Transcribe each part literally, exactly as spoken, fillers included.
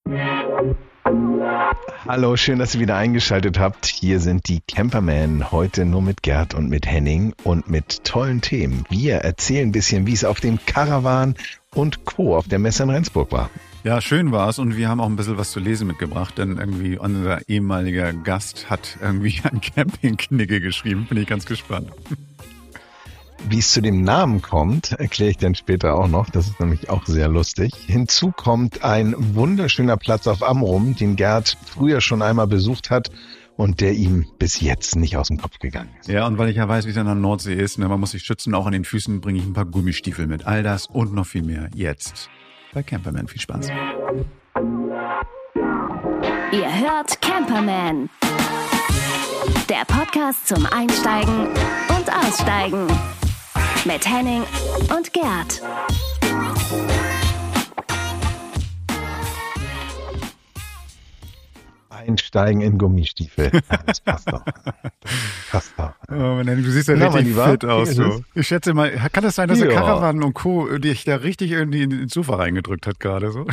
Hallo, schön, dass ihr wieder eingeschaltet habt. Hier sind die Campermen, heute nur mit Gerd und mit Henning und mit tollen Themen. Wir erzählen ein bisschen, wie es auf dem Caravan und Co. auf der Messe in Rendsburg war. Ja, schön war's und wir haben auch ein bisschen was zu lesen mitgebracht, denn irgendwie unser ehemaliger Gast hat irgendwie ein Campingknigge geschrieben. Bin ich ganz gespannt. Wie es zu dem Namen kommt, erkläre ich dann später auch noch. Das ist nämlich auch sehr lustig. Hinzu kommt ein wunderschöner Platz auf Amrum, den Gerd früher schon einmal besucht hat und der ihm bis jetzt nicht aus dem Kopf gegangen ist. Ja, und weil ich ja weiß, wie es an der Nordsee ist, ne, man muss sich schützen, auch an den Füßen bringe ich ein paar Gummistiefel mit. All das und noch viel mehr jetzt bei Camperman. Viel Spaß. Ihr hört Camperman, der Podcast zum Einsteigen und Aussteigen. Mit Henning und Gerd. Einsteigen in Gummistiefel. Ja, das passt doch. Das passt doch. Oh, Henning, du siehst ja Na, richtig mein fit Lieber, aus. wie ist So. es? Ich schätze mal, kann das sein, dass der Ja. Caravan und Co. dich da richtig irgendwie ins Sofa reingedrückt hat gerade so?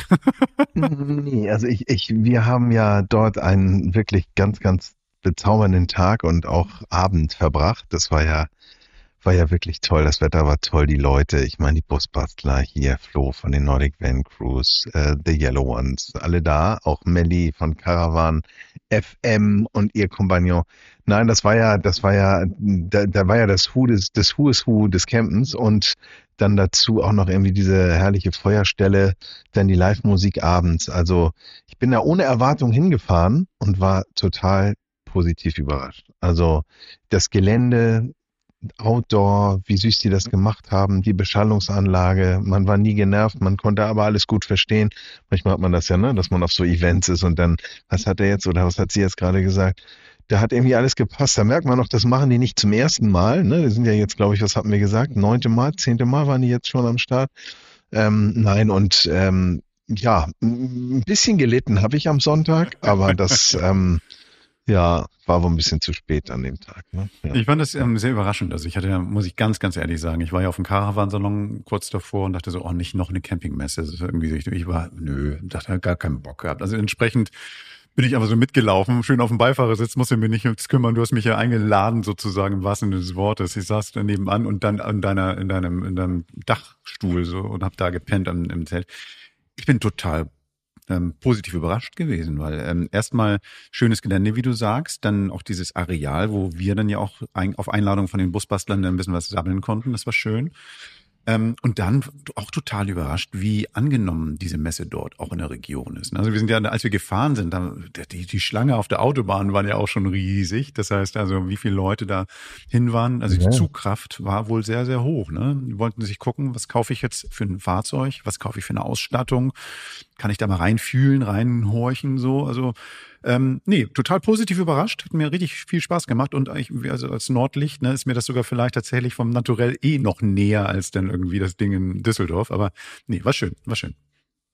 Nee, also ich, ich, wir haben ja dort einen wirklich ganz, ganz bezaubernden Tag und auch Abend verbracht. Das war ja, war ja wirklich toll. Das Wetter war toll, die Leute. Ich meine, die Busbastler hier, Flo von den Nordic Van Crews, äh, The Yellow Ones, alle da. Auch Melli von Caravan F M und ihr Kompagnon. Nein, das war ja, das war ja, da, da war ja das Who des, des Who is Who des Campens und dann dazu auch noch irgendwie diese herrliche Feuerstelle, dann die Live-Musik abends. Also ich bin da ohne Erwartung hingefahren und war total positiv überrascht. Also das Gelände, Outdoor, wie süß die das gemacht haben, die Beschallungsanlage, man war nie genervt, man konnte aber alles gut verstehen. Manchmal hat man das ja, ne, dass man auf so Events ist und dann, was hat er jetzt oder was hat sie jetzt gerade gesagt? Da hat irgendwie alles gepasst. Da merkt man noch, das machen die nicht zum ersten Mal, ne? Die sind ja jetzt, glaube ich, was hatten wir gesagt? Neunte Mal, zehnte Mal waren die jetzt schon am Start. Ähm, nein, und ähm, ja, ein bisschen gelitten habe ich am Sonntag, aber das, ähm, ja, war wohl ein bisschen zu spät an dem Tag. Ne? Ja. Ich fand das ähm, sehr überraschend. Also ich hatte ja, muss ich ganz, ganz ehrlich sagen, ich war ja auf dem Caravansalon kurz davor und dachte so, oh, nicht noch eine Campingmesse. Das ist irgendwie so, ich, ich war, nö, dachte, gar keinen Bock gehabt. Also entsprechend bin ich einfach so mitgelaufen, schön auf dem Beifahrersitz, musste mich nicht ums kümmern. Du hast mich ja eingeladen sozusagen im wahrsten Sinne des Wortes. Ich saß da nebenan und dann in deiner, in deinem, in deinem Dachstuhl so und hab da gepennt am, im Zelt. Ich bin total ähm, positiv überrascht gewesen, weil ähm, erstmal schönes Gelände, wie du sagst, dann auch dieses Areal, wo wir dann ja auch ein, auf Einladung von den Busbastlern ein bisschen was sammeln konnten. Das war schön. Ähm, und dann auch total überrascht, wie angenommen diese Messe dort auch in der Region ist. Also wir sind ja, als wir gefahren sind, da, die, die Schlange auf der Autobahn war ja auch schon riesig. Das heißt also, wie viele Leute da hin waren. Also die Ja. Zugkraft war wohl sehr, sehr hoch. Ne? Die wollten sich gucken, was kaufe ich jetzt für ein Fahrzeug, was kaufe ich für eine Ausstattung, kann ich da mal reinfühlen, reinhorchen, so. Also ähm, nee, total positiv überrascht, hat mir richtig viel Spaß gemacht und ich, also als Nordlicht, ne, ist mir das sogar vielleicht tatsächlich vom Naturell eh noch näher als dann irgendwie das Ding in Düsseldorf, aber nee, war schön, war schön.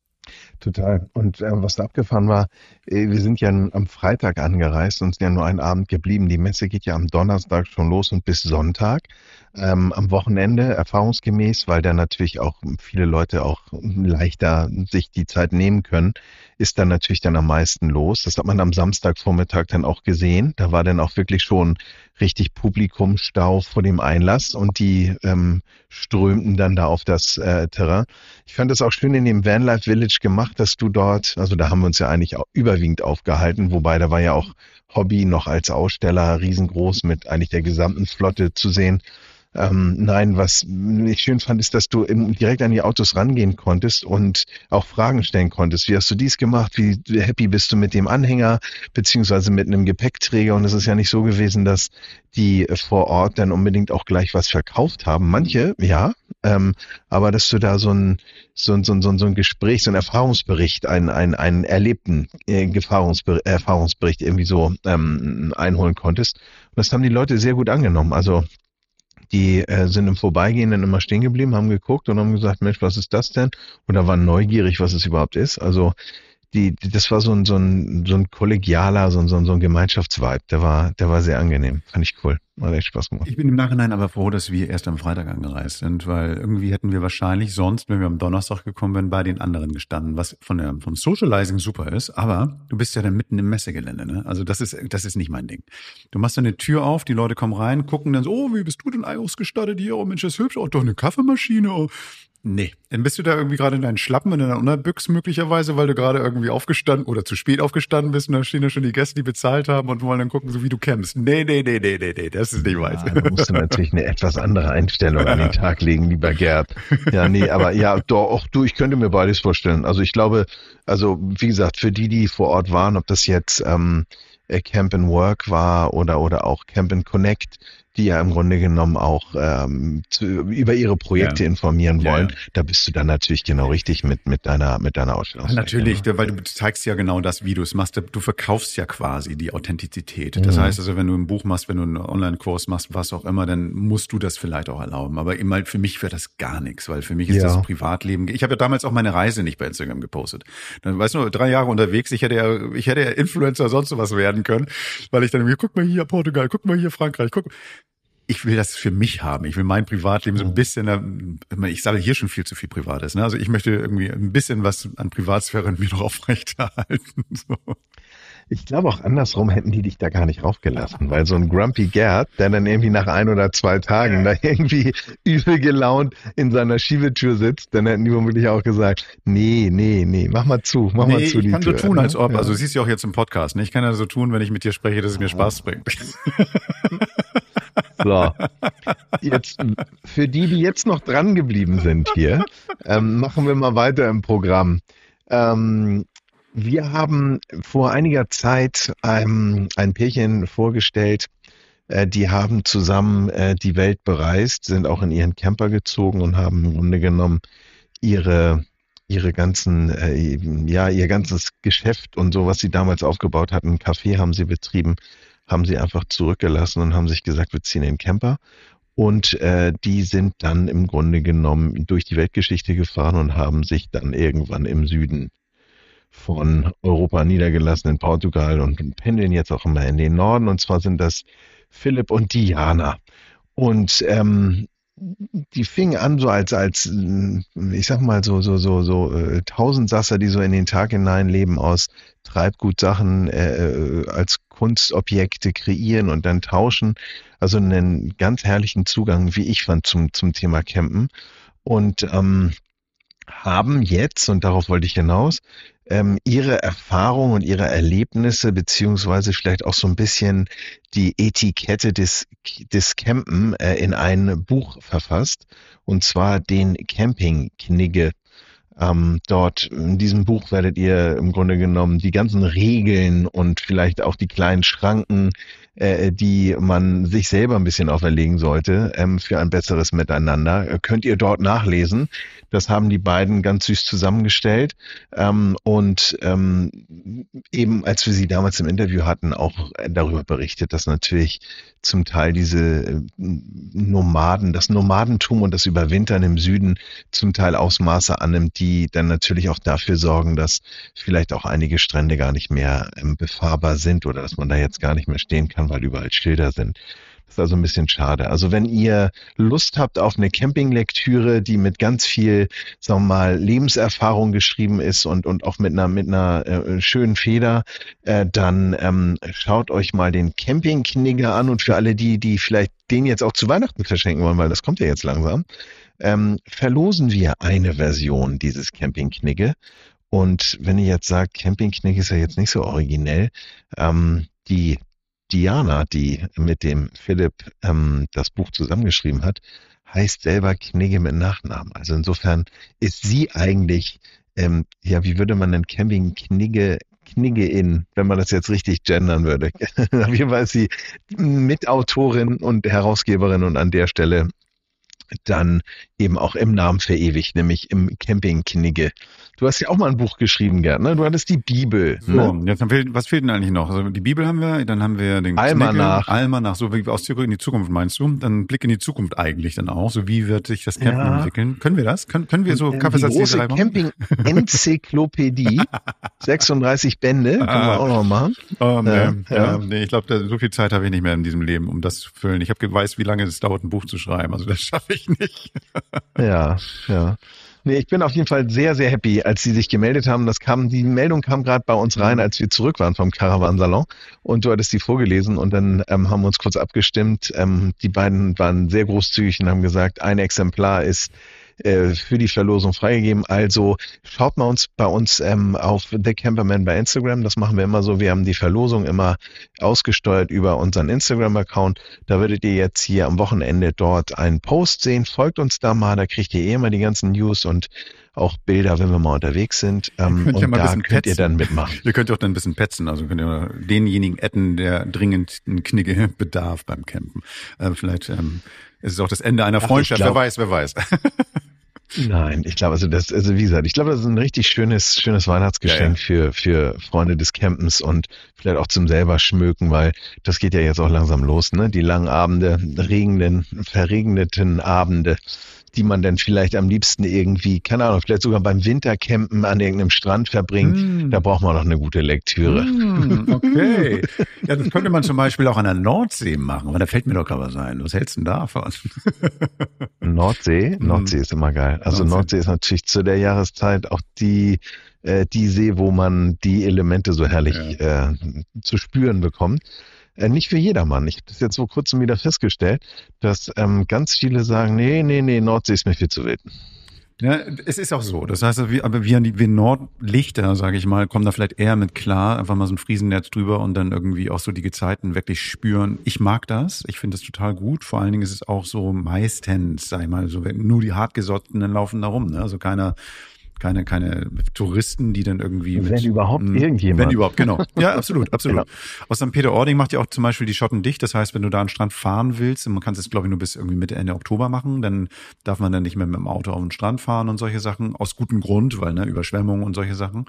Total. Und äh, was da abgefahren war, äh, wir sind ja n- am Freitag angereist und sind ja nur einen Abend geblieben. Die Messe geht ja am Donnerstag schon los und bis Sonntag. Ähm, am Wochenende erfahrungsgemäß, weil da natürlich auch viele Leute auch leichter sich die Zeit nehmen können, ist dann natürlich dann am meisten los. Das hat man am Samstagvormittag dann auch gesehen. Da war dann auch wirklich schon richtig Publikumsstau vor dem Einlass und die ähm, strömten dann da auf das äh, Terrain. Ich fand das auch schön in dem Vanlife Village gemacht, dass du dort, also da haben wir uns ja eigentlich auch überwiegend aufgehalten, wobei da war ja auch Hobby noch als Aussteller riesengroß mit eigentlich der gesamten Flotte zu sehen. Ähm, nein, was ich schön fand, ist, dass du eben direkt an die Autos rangehen konntest und auch Fragen stellen konntest. Wie hast du dies gemacht? Wie happy bist du mit dem Anhänger beziehungsweise mit einem Gepäckträger? Und es ist ja nicht so gewesen, dass die vor Ort dann unbedingt auch gleich was verkauft haben. Manche, ja, ähm, aber dass du da so ein so ein, so ein, so ein so ein Gespräch, so ein Erfahrungsbericht, einen, einen, einen erlebten äh, Erfahrungsbericht, Erfahrungsbericht irgendwie so ähm, einholen konntest. Und das haben die Leute sehr gut angenommen. Also die äh, sind im Vorbeigehen dann immer stehen geblieben, haben geguckt und haben gesagt, Mensch, was ist das denn? Oder waren neugierig, was es überhaupt ist. Also die, die das war so ein so ein so ein kollegialer, so ein so ein, so ein Gemeinschaftsvibe. Der war der war sehr angenehm, fand ich cool. Hat echt Spaß gemacht. Ich bin im Nachhinein aber froh, dass wir erst am Freitag angereist sind, weil irgendwie hätten wir wahrscheinlich sonst, wenn wir am Donnerstag gekommen wären, bei den anderen gestanden, was von der, vom Socializing super ist, aber du bist ja dann mitten im Messegelände, ne? Also das ist, das ist nicht mein Ding. Du machst dann eine Tür auf, die Leute kommen rein, gucken dann so, oh, wie bist du denn ausgestattet hier? Oh Mensch, das ist hübsch, oh, doch eine Kaffeemaschine, oh. Nee, dann bist du da irgendwie gerade in deinen Schlappen, in deiner Unterbüchs möglicherweise, weil du gerade irgendwie aufgestanden oder zu spät aufgestanden bist und da stehen ja schon die Gäste, die bezahlt haben und wollen dann gucken, so wie du campst. Nee, nee, nee, nee, nee, nee, das ist nicht weit. Ja, da musst du natürlich eine etwas andere Einstellung an den Tag legen, lieber Gerd. Ja, nee, aber ja, doch, auch du, ich könnte mir beides vorstellen. Also ich glaube, also wie gesagt, für die, die vor Ort waren, ob das jetzt ähm, Camp and Work war oder oder auch Camp and Connect, die ja im Grunde genommen auch ähm, zu, über ihre Projekte ja. informieren wollen, ja, ja. Da bist du dann natürlich genau richtig mit mit deiner mit deiner Ausstellung. Natürlich, ja. Weil du zeigst ja genau das, wie du es machst. Du verkaufst ja quasi die Authentizität. Das mhm. heißt also, wenn du ein Buch machst, wenn du einen Online-Kurs machst, was auch immer, dann musst du das vielleicht auch erlauben. Aber immer für mich wäre das gar nichts, weil für mich ist ja. das Privatleben. Ich habe ja damals auch meine Reise nicht bei Instagram gepostet. Dann, weißt du, drei Jahre unterwegs, ich hätte ja, ich hätte ja Influencer sonst was werden können, weil ich dann, guck mal hier Portugal, guck mal hier Frankreich, guck Ich will das für mich haben. Ich will mein Privatleben so ein bisschen, ich sage hier schon viel zu viel Privates, ne? Also ich möchte irgendwie ein bisschen was an Privatsphäre in mir noch aufrechterhalten. So. Ich glaube auch andersrum hätten die dich da gar nicht raufgelassen, weil so ein Grumpy Gerd, der dann irgendwie nach ein oder zwei Tagen da irgendwie übel gelaunt in seiner Schiebetür sitzt, dann hätten die womöglich auch gesagt, nee, nee, nee, mach mal zu, mach nee, mal zu die Tür. Ich kann so tun, als ob, ja. Also du siehst ja auch jetzt im Podcast, ne? Ich kann ja so tun, wenn ich mit dir spreche, dass es mir Spaß bringt. So, jetzt für die, die jetzt noch dran geblieben sind hier, ähm, machen wir mal weiter im Programm. Ähm, wir haben vor einiger Zeit ähm, ein Pärchen vorgestellt, äh, die haben zusammen äh, die Welt bereist, sind auch in ihren Camper gezogen und haben im Grunde genommen ihre ihre ganzen, äh, ja, ihr ganzes Geschäft und so, was sie damals aufgebaut hatten, ein Café haben sie betrieben, haben sie einfach zurückgelassen und haben sich gesagt, wir ziehen in den Camper. Und äh, die sind dann im Grunde genommen durch die Weltgeschichte gefahren und haben sich dann irgendwann im Süden von Europa niedergelassen, in Portugal, und pendeln jetzt auch immer in den Norden. Und zwar sind das Philipp und Diana. Und ähm, die fingen an so als, als, ich sag mal, so, so, so, so äh, Tausendsasser, die so in den Tag hinein leben, aus Treibgutsachen äh, als Kunstobjekte kreieren und dann tauschen. Also einen ganz herrlichen Zugang, wie ich fand, zum, zum Thema Campen. Und ähm, haben jetzt, und darauf wollte ich hinaus, ähm, ihre Erfahrungen und ihre Erlebnisse, beziehungsweise vielleicht auch so ein bisschen die Etikette des, des Campen äh, in ein Buch verfasst, und zwar den Camping-Knigge. Ähm, dort in diesem Buch werdet ihr im Grunde genommen die ganzen Regeln und vielleicht auch die kleinen Schranken, äh, die man sich selber ein bisschen auferlegen sollte, ähm, für ein besseres Miteinander, äh, könnt ihr dort nachlesen. Das haben die beiden ganz süß zusammengestellt, ähm, und ähm, eben, als wir sie damals im Interview hatten, auch darüber berichtet, dass natürlich zum Teil diese Nomaden, das Nomadentum und das Überwintern im Süden zum Teil Ausmaße annimmt, die dann natürlich auch dafür sorgen, dass vielleicht auch einige Strände gar nicht mehr ähm, befahrbar sind oder dass man da jetzt gar nicht mehr stehen kann, weil überall Schilder sind. Das ist also ein bisschen schade. Also wenn ihr Lust habt auf eine Campinglektüre, die mit ganz viel, sagen wir mal, Lebenserfahrung geschrieben ist und und auch mit einer mit einer äh, schönen Feder, äh, dann ähm, schaut euch mal den Campingknigge an. Und für alle die, die vielleicht den jetzt auch zu Weihnachten verschenken wollen, weil das kommt ja jetzt langsam, ähm, verlosen wir eine Version dieses Campingknigge. Und wenn ihr jetzt sagt, Campingknigge ist ja jetzt nicht so originell, ähm, die Diana, die mit dem Philipp ähm, das Buch zusammengeschrieben hat, heißt selber Knigge mit Nachnamen. Also insofern ist sie eigentlich, ähm, ja, wie würde man denn Camping Knigge, Knigge in, wenn man das jetzt richtig gendern würde. Auf jeden Fall ist sie Mitautorin und Herausgeberin und an der Stelle dann eben auch im Namen verewigt, nämlich im Camping Knigge. Du hast ja auch mal ein Buch geschrieben, Gerd, ne? Du hattest die Bibel. So, Ne? jetzt haben wir, was fehlt denn eigentlich noch? Also die Bibel haben wir, dann haben wir den Almanach. Almanach, so wie aus Zurück in die Zukunft meinst du? Dann Blick in die Zukunft eigentlich dann auch. So wie wird sich das Campen Ja. entwickeln? Können wir das? Können, können wir so Die Kaffeesatzleserei große machen? Camping-Enzyklopädie, sechsunddreißig Bände, können wir auch noch machen. Oh, nee, Ja, ja, ja. nee, ich glaube, so viel Zeit habe ich nicht mehr in diesem Leben, um das zu füllen. Ich habe gewusst, wie lange es dauert, ein Buch zu schreiben. Also das schaffe ich nicht. Ja, ja. Nee, ich bin auf jeden Fall sehr, sehr happy, als sie sich gemeldet haben. Das kam, die Meldung kam gerade bei uns rein, als wir zurück waren vom Caravansalon. Und du hattest die vorgelesen und dann ähm, haben wir uns kurz abgestimmt. Ähm, die beiden waren sehr großzügig und haben gesagt, ein Exemplar ist äh, für die Verlosung freigegeben. Also schaut mal uns bei uns ähm, auf The Camperman bei Instagram. Das machen wir immer so. Wir haben die Verlosung immer ausgesteuert über unseren Instagram-Account. Da werdet ihr jetzt hier am Wochenende dort einen Post sehen. Folgt uns da mal, da kriegt ihr eh immer die ganzen News und auch Bilder, wenn wir mal unterwegs sind. Ähm, Könnt ihr und mal ein da bisschen könnt ihr petzen. dann mitmachen. Ihr könnt auch dann ein bisschen petzen, also könnt ihr denjenigen adden, der dringend einen Knigge bedarf beim Campen. Äh, vielleicht ähm, ist es auch das Ende einer Ach, ich Freundschaft, glaub- wer weiß, wer weiß. Nein, ich glaube, also das, also wie gesagt, ich glaube, das ist ein richtig schönes, schönes Weihnachtsgeschenk Ja, ja. für für Freunde des Campens und vielleicht auch zum selber schmöken, weil das geht ja jetzt auch langsam los, ne? Die langen Abende, regenden, verregneten Abende, die man dann vielleicht am liebsten irgendwie, keine Ahnung, vielleicht sogar beim Wintercampen an irgendeinem Strand verbringt. Mm. Da braucht man noch eine gute Lektüre. Hm, okay. Ja, das könnte man zum Beispiel auch an der Nordsee machen, aber da fällt mir doch gerade was ein. Was hältst du denn davon? Nordsee, Nordsee ist immer geil. Also Nordsee. Nordsee ist natürlich zu der Jahreszeit auch die äh, die See, wo man die Elemente so herrlich äh, zu spüren bekommt. Äh, nicht für jedermann. Ich habe das jetzt vor kurzem wieder festgestellt, dass ähm, ganz viele sagen, nee, nee, nee, Nordsee ist mir viel zu wild. Ja, es ist auch so. Das heißt, wir, aber wir, wir Nordlichter, sage ich mal, kommen da vielleicht eher mit klar, einfach mal so ein Friesennetz drüber und dann irgendwie auch so die Gezeiten wirklich spüren. Ich mag das. Ich finde das total gut. Vor allen Dingen ist es auch so meistens, sag ich mal, so nur die Hartgesottenen laufen da rum. Ne? Also keiner, keine, keine Touristen, die dann irgendwie Wenn mit, überhaupt mh, irgendjemand. Wenn überhaupt, genau. Ja, absolut, absolut. Genau. Aus Sankt Peter-Ording macht ja auch zum Beispiel die Schotten dicht. Das heißt, wenn du da an den Strand fahren willst, und man kann es, glaube ich, nur bis irgendwie Mitte, Ende Oktober machen, dann darf man dann nicht mehr mit dem Auto auf den Strand fahren und solche Sachen. Aus gutem Grund, weil, ne, Überschwemmungen und solche Sachen.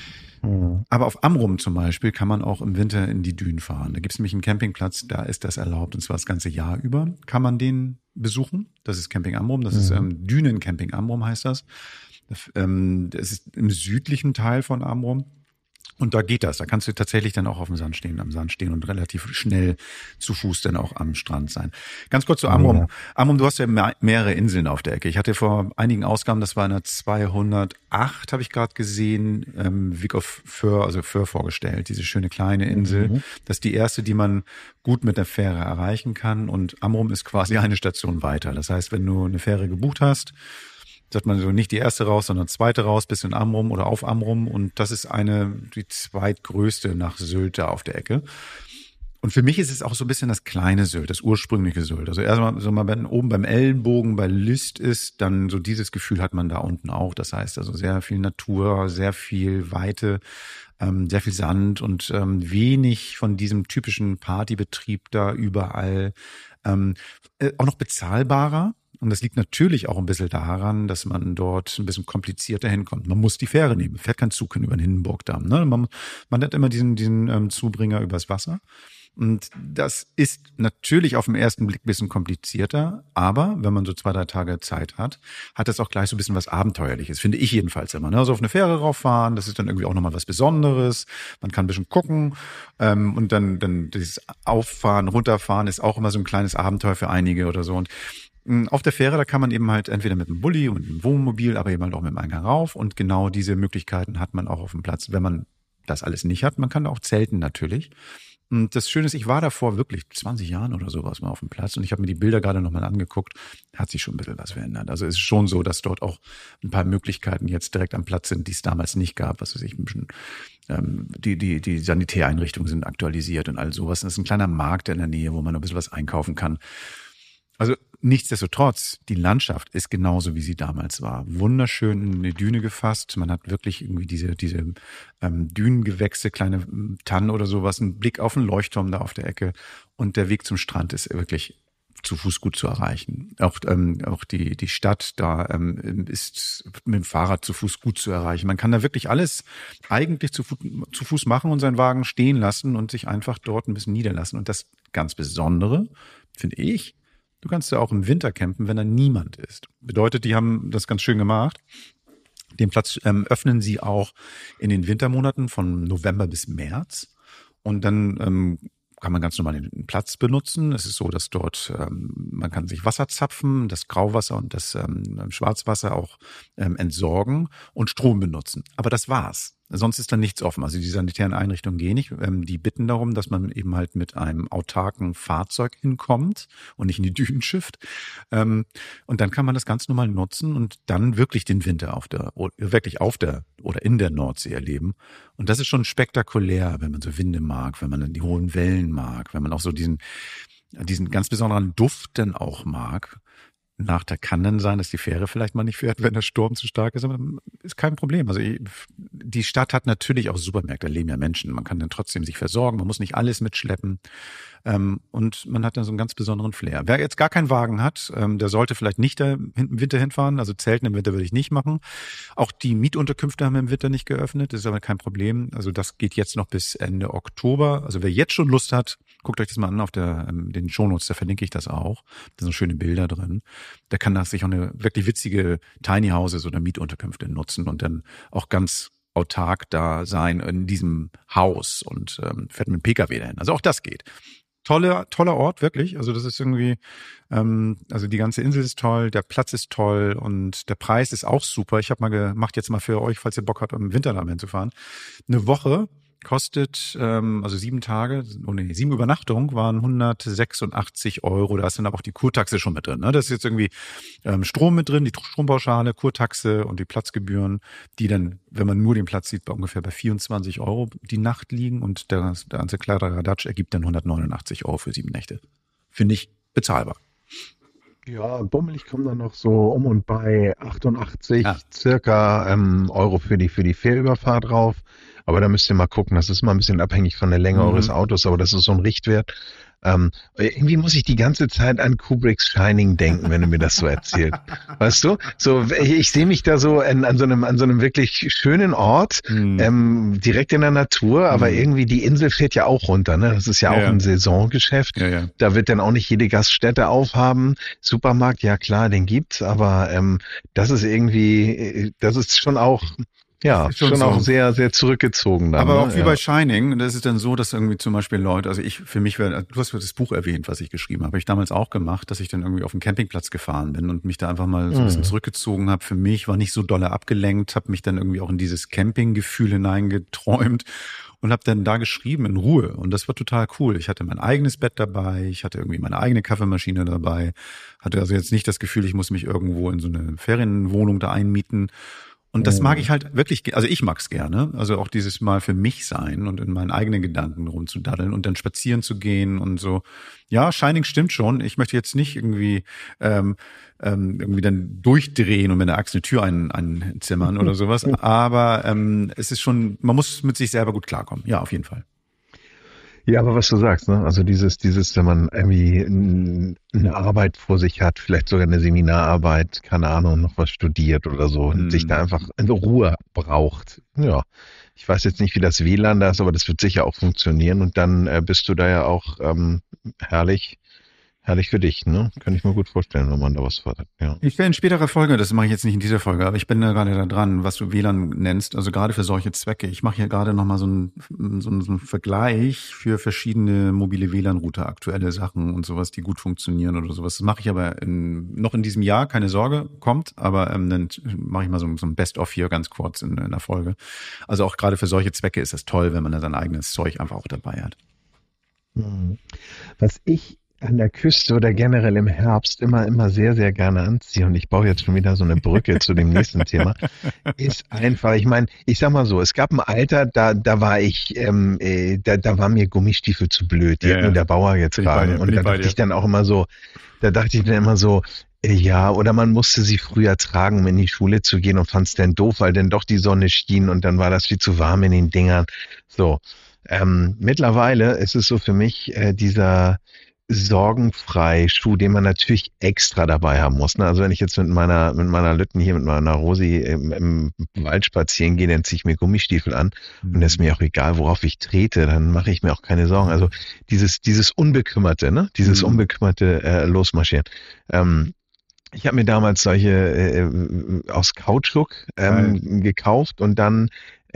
Mhm. Aber auf Amrum zum Beispiel kann man auch im Winter in die Dünen fahren. Da gibt es nämlich einen Campingplatz, da ist das erlaubt. Und zwar das ganze Jahr über kann man den besuchen. Das ist Camping Amrum. Das ist ähm, Dünen-Camping Amrum heißt das. Das, ähm, das ist im südlichen Teil von Amrum. Und da geht das. Da kannst du tatsächlich dann auch auf dem Sand stehen, am Sand stehen und relativ schnell zu Fuß dann auch am Strand sein. Ganz kurz zu Amrum. Ja. Amrum, du hast ja me- mehrere Inseln auf der Ecke. Ich hatte vor einigen Ausgaben, das war in der zweihundertacht, habe ich gerade gesehen, ähm, Wick of Föhr, also Föhr vorgestellt, diese schöne kleine Insel. Mhm. Das ist die erste, die man gut mit der Fähre erreichen kann. Und Amrum ist quasi eine Station weiter. Das heißt, wenn du eine Fähre gebucht hast, sagt man so nicht die erste raus, sondern zweite raus, bis in Amrum oder auf Amrum. Und das ist eine, die zweitgrößte nach Sylt da auf der Ecke. Und für mich ist es auch so ein bisschen das kleine Sylt, das ursprüngliche Sylt. Also erstmal, so mal wenn oben beim Ellenbogen bei Lüst ist, dann so dieses Gefühl hat man da unten auch. Das heißt also sehr viel Natur, sehr viel Weite, ähm, sehr viel Sand und ähm, wenig von diesem typischen Partybetrieb da überall. Ähm, äh, auch noch bezahlbarer. Und das liegt natürlich auch ein bisschen daran, dass man dort ein bisschen komplizierter hinkommt. Man muss die Fähre nehmen, fährt kein Zug hin über den Hindenburgdamm. Ne? Man, man hat immer diesen, diesen ähm, Zubringer übers Wasser. Und das ist natürlich auf den ersten Blick ein bisschen komplizierter, aber wenn man so zwei, drei Tage Zeit hat, hat das auch gleich so ein bisschen was Abenteuerliches, finde ich jedenfalls immer. Ne? Also auf eine Fähre rauffahren, das ist dann irgendwie auch nochmal was Besonderes. Man kann ein bisschen gucken ähm, und dann, dann dieses Auffahren, Runterfahren ist auch immer so ein kleines Abenteuer für einige oder so. Und auf der Fähre, da kann man eben halt entweder mit einem Bulli und einem Wohnmobil, aber eben halt auch mit dem Eingang rauf. Und genau diese Möglichkeiten hat man auch auf dem Platz, wenn man das alles nicht hat. Man kann auch zelten natürlich. Und das Schöne ist, ich war davor wirklich zwanzig Jahren oder sowas mal auf dem Platz und ich habe mir die Bilder gerade nochmal angeguckt. Hat sich schon ein bisschen was verändert. Also es ist schon so, dass dort auch ein paar Möglichkeiten jetzt direkt am Platz sind, die es damals nicht gab. Was weiß ich, ein bisschen, ähm, die, die, die Sanitäreinrichtungen sind aktualisiert und all sowas. Das ist ein kleiner Markt in der Nähe, wo man ein bisschen was einkaufen kann. Also nichtsdestotrotz, die Landschaft ist genauso, wie sie damals war. Wunderschön in eine Düne gefasst. Man hat wirklich irgendwie diese diese ähm, Dünengewächse, kleine Tannen oder sowas, einen Blick auf einen Leuchtturm da auf der Ecke. Und der Weg zum Strand ist wirklich zu Fuß gut zu erreichen. Auch ähm, auch die die Stadt da ähm, ist mit dem Fahrrad zu Fuß gut zu erreichen. Man kann da wirklich alles eigentlich zu, Fu- zu Fuß machen und seinen Wagen stehen lassen und sich einfach dort ein bisschen niederlassen. Und das ganz Besondere, finde ich, du kannst ja auch im Winter campen, wenn da niemand ist. Bedeutet, die haben das ganz schön gemacht. Den Platz ähm, öffnen sie auch in den Wintermonaten von November bis März. Und dann ähm, kann man ganz normal den Platz benutzen. Es ist so, dass dort ähm, man kann sich Wasser zapfen, das Grauwasser und das ähm, Schwarzwasser auch ähm, entsorgen und Strom benutzen. Aber das war's. Sonst ist da nichts offen. Also die sanitären Einrichtungen gehen nicht. Ähm, die bitten darum, dass man eben halt mit einem autarken Fahrzeug hinkommt und nicht in die Dünen schifft. Ähm, und dann kann man das ganz normal nutzen und dann wirklich den Winter auf der, wirklich auf der oder in der Nordsee erleben. Und das ist schon spektakulär, wenn man so Winde mag, wenn man dann die hohen Wellen mag, wenn man auch so diesen, diesen ganz besonderen Duft dann auch mag. Nachteil kann dann sein, dass die Fähre vielleicht mal nicht fährt, wenn der Sturm zu stark ist, aber ist kein Problem. Also die Stadt hat natürlich auch Supermärkte, da leben ja Menschen. Man kann dann trotzdem sich versorgen, man muss nicht alles mitschleppen und man hat dann so einen ganz besonderen Flair. Wer jetzt gar keinen Wagen hat, der sollte vielleicht nicht da im Winter hinfahren, also Zelten im Winter würde ich nicht machen. Auch die Mietunterkünfte haben im Winter nicht geöffnet, das ist aber kein Problem. Also das geht jetzt noch bis Ende Oktober. Also wer jetzt schon Lust hat, guckt euch das mal an auf der, den Shownotes, da verlinke ich das auch. Da sind schöne Bilder drin. Da kann das sich auch eine wirklich witzige Tiny Houses oder Mietunterkünfte nutzen und dann auch ganz autark da sein in diesem Haus und ähm, fährt mit dem P K W dahin. Also auch das geht. Tolle, toller Ort, wirklich. Also das ist irgendwie, ähm, also die ganze Insel ist toll, der Platz ist toll und der Preis ist auch super. Ich habe mal gemacht, jetzt mal für euch, falls ihr Bock habt, im Winter da hinzufahren. Eine Woche kostet, ähm, also sieben Tage, oh nee, sieben Übernachtungen waren hundertsechsundachtzig Euro. Da ist dann aber auch die Kurtaxe schon mit drin. Ne? Das ist jetzt irgendwie ähm, Strom mit drin, die Strompauschale, Kurtaxe und die Platzgebühren, die dann, wenn man nur den Platz sieht, bei ungefähr bei vierundzwanzig Euro die Nacht liegen und der, der ganze Kladderadatsch ergibt dann hundertneunundachtzig Euro für sieben Nächte. Finde ich bezahlbar. Ja, bummelig kommen dann noch so um und bei achtundachtzig Ja. circa ähm, Euro für die für die Fährüberfahrt drauf. Aber da müsst ihr mal gucken, das ist mal ein bisschen abhängig von der Länge Mhm. eures Autos, aber das ist so ein Richtwert. Ähm, irgendwie muss ich die ganze Zeit an Kubricks Shining denken, wenn du mir das so erzählst. Weißt du? So, ich, ich sehe mich da so an, an so einem an so einem wirklich schönen Ort, Mhm. ähm, direkt in der Natur, aber Mhm. irgendwie die Insel fährt ja auch runter, ne? Das ist ja Ja, auch ja. ein Saisongeschäft. Ja, ja. Da wird dann auch nicht jede Gaststätte aufhaben. Supermarkt, ja klar, den gibt's, aber ähm, das ist irgendwie, äh, das ist schon auch, ja, Ist schon schon so. auch sehr, sehr zurückgezogen dann. Aber ne? auch wie ja. bei Shining, das ist dann so, dass irgendwie zum Beispiel Leute, also ich, für mich wäre, du hast das Buch erwähnt, was ich geschrieben habe, habe ich damals auch gemacht, dass ich dann irgendwie auf den Campingplatz gefahren bin und mich da einfach mal so ein bisschen Mhm. zurückgezogen habe. Für mich war nicht so dolle abgelenkt, habe mich dann irgendwie auch in dieses Campinggefühl hineingeträumt und habe dann da geschrieben in Ruhe. Und das war total cool. Ich hatte mein eigenes Bett dabei, ich hatte irgendwie meine eigene Kaffeemaschine dabei, hatte also jetzt nicht das Gefühl, ich muss mich irgendwo in so eine Ferienwohnung da einmieten. Und das mag ich halt wirklich, ge- also ich mag's gerne, also auch dieses Mal für mich sein und in meinen eigenen Gedanken rumzudaddeln und dann spazieren zu gehen und so. Ja, Shining stimmt schon. Ich möchte jetzt nicht irgendwie ähm, ähm, irgendwie dann durchdrehen und mit der Axt eine Tür ein, einzimmern oder sowas. Aber ähm, es ist schon, man muss mit sich selber gut klarkommen. Ja, auf jeden Fall. Ja, aber was du sagst, ne? Also dieses, dieses, wenn man irgendwie n- eine Arbeit vor sich hat, vielleicht sogar eine Seminararbeit, keine Ahnung, noch was studiert oder so und Mhm. sich da einfach in Ruhe braucht. Ja, ich weiß jetzt nicht, wie das W L A N da ist, aber das wird sicher auch funktionieren und dann äh, bist du da ja auch ähm, herrlich, herrlich für dich, ne? Kann ich mir gut vorstellen, wenn man da was hat. Ja. Ich werde in späterer Folge, das mache ich jetzt nicht in dieser Folge, aber ich bin da gerade da dran, was du W L A N nennst, also gerade für solche Zwecke. Ich mache hier gerade nochmal so einen, so einen so einen Vergleich für verschiedene mobile W L A N-Router, aktuelle Sachen und sowas, die gut funktionieren oder sowas. Das mache ich aber in, noch in diesem Jahr, keine Sorge, kommt, aber ähm, dann mache ich mal so, so ein Best-of hier ganz kurz in, in der Folge. Also auch gerade für solche Zwecke ist das toll, wenn man da sein eigenes Zeug einfach auch dabei hat. Mhm. Was ich an der Küste oder generell im Herbst immer, immer sehr, sehr gerne anziehe, und ich baue jetzt schon wieder so eine Brücke zu dem nächsten Thema, ist einfach, ich meine, ich sag mal so, es gab ein Alter, da, da war ich, ähm, äh, da, da war mir Gummistiefel zu blöd, die Ja, hat ja. nur der Bauer Bin getragen. ich bei dir, Und bin da ich bei dachte dir. ich dann auch immer so, da dachte ich dann immer so, äh, ja, oder man musste sie früher tragen, um in die Schule zu gehen und fand es dann doof, weil dann doch die Sonne schien und dann war das viel zu warm in den Dingern. So, ähm, mittlerweile ist es so für mich, äh, dieser sorgenfrei Schuh, den man natürlich extra dabei haben muss. Ne? Also wenn ich jetzt mit meiner mit meiner Lütten hier, mit meiner Rosi im, im Wald spazieren gehe, dann ziehe ich mir Gummistiefel an mhm. und es ist mir auch egal, worauf ich trete, dann mache ich mir auch keine Sorgen. Also dieses dieses Unbekümmerte, ne? Dieses mhm. unbekümmerte äh, Losmarschieren. Ähm, Ich habe mir damals solche äh, aus Kautschuk ähm, gekauft und dann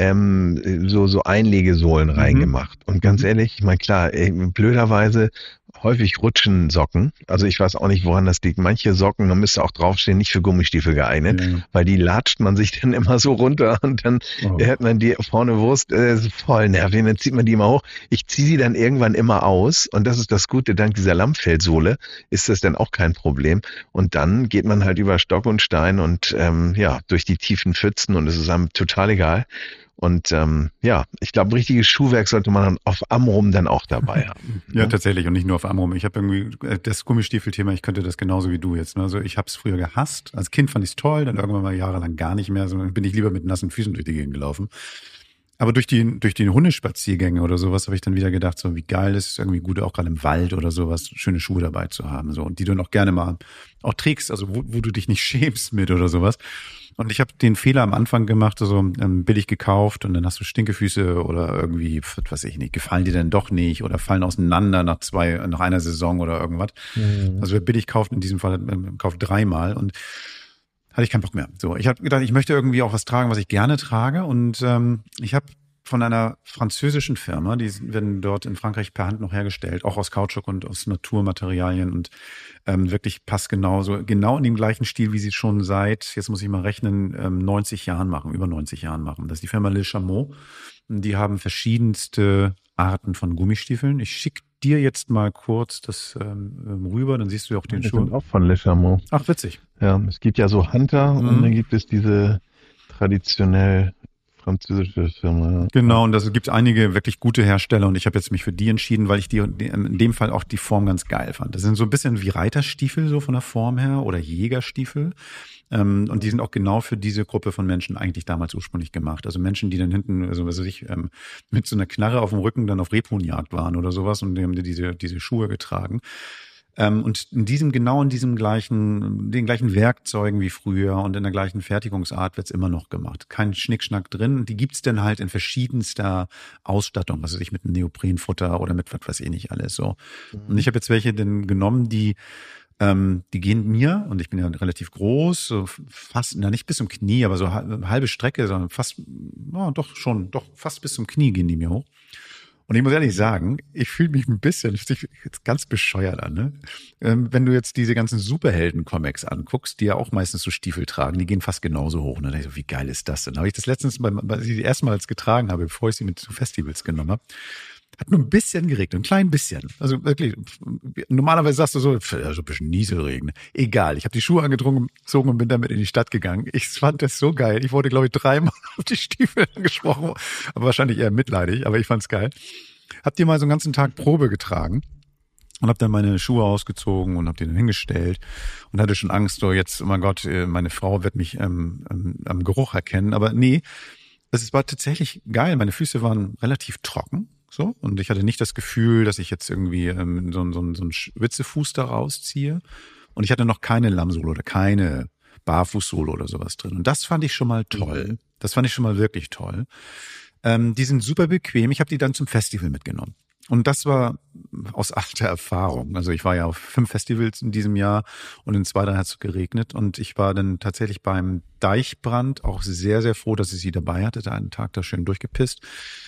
ähm, so so Einlegesohlen mhm. reingemacht. Und ganz mhm. ehrlich, ich meine, klar, äh, blöderweise häufig rutschen Socken. Also ich weiß auch nicht, woran das liegt. Manche Socken, da müsste auch draufstehen, nicht für Gummistiefel geeignet, ja. weil die latscht man sich dann immer so runter und dann oh. hört man die vorne Wurst äh, voll nervig. Dann zieht man die immer hoch. Ich ziehe sie dann irgendwann immer aus und das ist das Gute, dank dieser Lammfellsohle ist das dann auch kein Problem. Und dann geht man halt über Stock und Stein und ähm, ja, durch die tiefen Pfützen und es ist einem total egal. Und ähm, ja, ich glaube, richtiges Schuhwerk sollte man auf Amrum dann auch dabei haben. Ja, ne? Tatsächlich und nicht nur auf Amrum. Ich habe irgendwie das Gummistiefelthema, ich könnte das genauso wie du jetzt. Ne? Also ich habe es früher gehasst. Als Kind fand ich es toll, dann irgendwann mal jahrelang gar nicht mehr. Sondern bin ich lieber mit nassen Füßen durch die Gegend gelaufen. Aber durch die durch die Hundespaziergänge oder sowas habe ich dann wieder gedacht, so wie geil ist es irgendwie gut, auch gerade im Wald oder sowas, schöne Schuhe dabei zu haben. So und die du noch gerne mal auch trägst, also wo, wo du dich nicht schämst mit oder sowas. Und ich habe den Fehler am Anfang gemacht, also ähm, billig gekauft und dann hast du Stinkefüße oder irgendwie, was weiß ich nicht, gefallen dir denn doch nicht oder fallen auseinander nach zwei, nach einer Saison oder irgendwas. Mhm. Also wer billig kauft, in diesem Fall ähm, kauft dreimal und hatte ich keinen Bock mehr. So, ich habe gedacht, ich möchte irgendwie auch was tragen, was ich gerne trage und ähm, ich habe von einer französischen Firma, die werden dort in Frankreich per Hand noch hergestellt, auch aus Kautschuk und aus Naturmaterialien und ähm, wirklich passgenau, so genau in dem gleichen Stil, wie sie schon seit, jetzt muss ich mal rechnen, ähm, neunzig Jahren machen, über neunzig Jahren machen. Das ist die Firma Le Chameau. Die haben verschiedenste Arten von Gummistiefeln. Ich schicke dir jetzt mal kurz das ähm, rüber, dann siehst du ja auch den ja, Schuh. Die sind auch von Le Chameau. Ach, witzig. Ja, es gibt ja so Hunter mhm. und dann gibt es diese traditionell französische Firma. Ja. Genau, und da gibt es einige wirklich gute Hersteller und ich habe jetzt mich für die entschieden, weil ich die in dem Fall auch die Form ganz geil fand. Das sind so ein bisschen wie Reiterstiefel so von der Form her oder Jägerstiefel. Ähm, und die sind auch genau für diese Gruppe von Menschen eigentlich damals ursprünglich gemacht. Also Menschen, die dann hinten, also was weiß ich, ähm, mit so einer Knarre auf dem Rücken dann auf Rebhuhnjagd waren oder sowas und die haben diese, diese Schuhe getragen. Ähm, und in diesem, genau in diesem gleichen, den gleichen Werkzeugen wie früher und in der gleichen Fertigungsart wird's immer noch gemacht. Kein Schnickschnack drin. Die gibt's dann halt in verschiedenster Ausstattung, was weiß ich, mit einem Neoprenfutter oder mit was weiß ich nicht alles so. Mhm. Und ich habe jetzt welche denn genommen, die ähm, die gehen mir, und ich bin ja relativ groß, so fast, na nicht bis zum Knie, aber so halbe Strecke, sondern fast, ja, doch schon, doch fast bis zum Knie gehen die mir hoch. Und ich muss ehrlich sagen, ich fühle mich ein bisschen, das fühlt sich jetzt ganz bescheuert an, ne? Ähm, wenn du jetzt diese ganzen Superhelden-Comics anguckst, die ja auch meistens so Stiefel tragen, die gehen fast genauso hoch. Und dann dachte ich so, wie geil ist das denn? Da habe ich das letztens, als ich die erstmals getragen habe, bevor ich sie mit zu Festivals genommen habe, hat nur ein bisschen geregnet, ein klein bisschen. Also wirklich, normalerweise sagst du so, ja, so ein bisschen Nieselregen. Egal, ich habe die Schuhe angezogen und bin damit in die Stadt gegangen. Ich fand das so geil. Ich wurde, glaube ich, dreimal auf die Stiefel angesprochen, aber wahrscheinlich eher mitleidig, aber ich fand's geil. Hab die mal so einen ganzen Tag Probe getragen und habe dann meine Schuhe ausgezogen und habe die dann hingestellt und hatte schon Angst, so jetzt, oh mein Gott, meine Frau wird mich ähm, ähm, am Geruch erkennen. Aber nee, es war tatsächlich geil. Meine Füße waren relativ trocken. So, und ich hatte nicht das Gefühl, dass ich jetzt irgendwie ähm, so, so, so einen Schwitzefuß da rausziehe. Und ich hatte noch keine Lammsohle oder keine Barfußsohle oder sowas drin. Und das fand ich schon mal toll. Das fand ich schon mal wirklich toll. Ähm, die sind super bequem. Ich habe die dann zum Festival mitgenommen. Und das war aus alter Erfahrung. Also ich war ja auf fünf Festivals in diesem Jahr und in zwei, drei hat es geregnet. Und ich war dann tatsächlich beim Deichbrand auch sehr, sehr froh, dass ich sie dabei hatte. Da einen Tag da schön durchgepisst.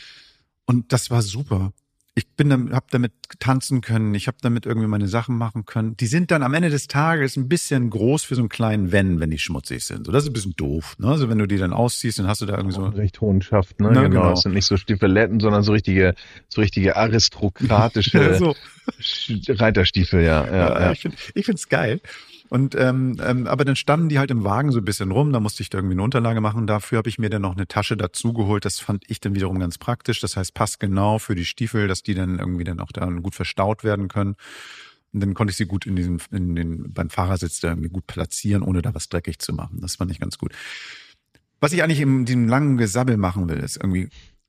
Und das war super. Ich bin dann, hab damit tanzen können, ich habe damit irgendwie meine Sachen machen können. Die sind dann am Ende des Tages ein bisschen groß für so einen kleinen Wenn, wenn die schmutzig sind. So, das ist ein bisschen doof. Ne? Also wenn du die dann ausziehst, dann hast du da irgendwie so einen recht hohen Schaft. Ne? Na, genau. genau. Das sind nicht so Stiefeletten, sondern so richtige, so richtige aristokratische so. Reiterstiefel. Ja, ja, ja, ja. Ich finde, ich find's geil. Und ähm, ähm, aber dann standen die halt im Wagen so ein bisschen rum, da musste ich da irgendwie eine Unterlage machen. Dafür habe ich mir dann noch eine Tasche dazu geholt. Das fand ich dann wiederum ganz praktisch. Das heißt, passt genau für die Stiefel, dass die dann irgendwie dann auch da gut verstaut werden können. Und dann konnte ich sie gut in diesem, in den, beim Fahrersitz da irgendwie gut platzieren, ohne da was dreckig zu machen. Das fand ich ganz gut. Was ich eigentlich in diesem langen Gesabbel machen will, ist irgendwie